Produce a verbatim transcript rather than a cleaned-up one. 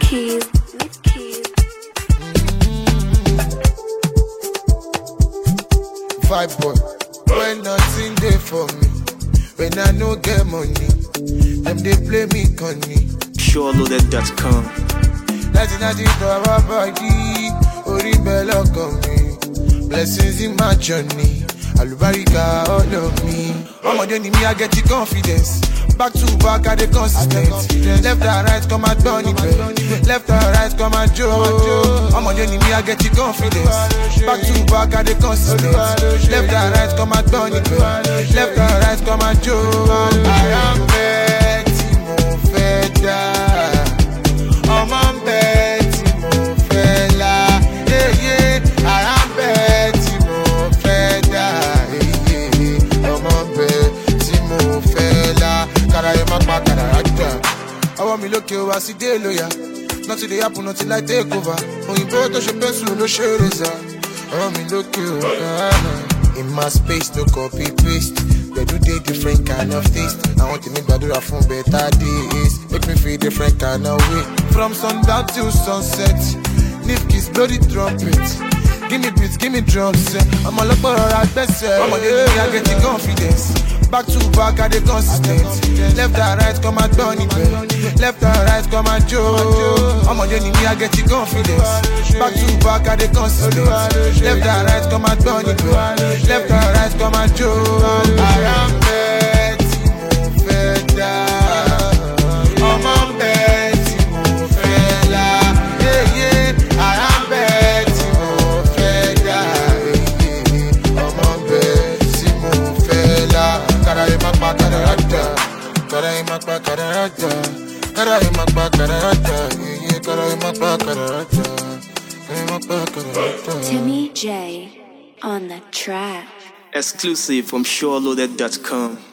Keys, Miss Keys. Five boy, when nothing there for me, when I no get money, them they play me conny. Sure Loaded dot com. That's in a deep of our body, Oribella me. Blessings in my journey, Alubarika all of me. I'm on the enemy, I get the confidence. Back to back, I the consistent. Left and right, come and turn it. Left and right, come and Joe. I'm on the enemy, I get the confidence. Back to back, I the consistent. Left and right, come and turn it. Left and right, come and Joe. I am Betty Mofeda. I'm on Betty Mofela. Yeah, yeah. I am Betty Mofeda. Yeah, yeah. I'm on Betty Mofela. I want me look you, I see day lawyer. Nothing they happen until I take over. Oh, you better touch your pencil, no share is I want me look you, in my space, no copy paste. They do they different kind of taste. I want to make Badura from better days. Make me feel different kind of way. From sundown till sunset, Nifki's bloody trumpet. Give me beats, give me drums. I'm all up for our best. I'm on the enemy, I get the confidence. Back to back, I the consistent. Left and right, come and turn it. Left and right, come and Joe. I'm on the enemy, I get the confidence. Back to back, I the consistent. Left and right, come and turn it. Left and right, come and Joe. I am Betty Mofeda. I'm on Betty Mofela. Yeah, yeah, I am Betty Mofeda. Yeah, yeah, I'm on Betty Mofela. Karaima Karata, Karaima Karata, Karaima Karata, yeah, Karaima Karata, Karaima Karata. Timmy J on the track. Exclusive from Sure Loaded dot com.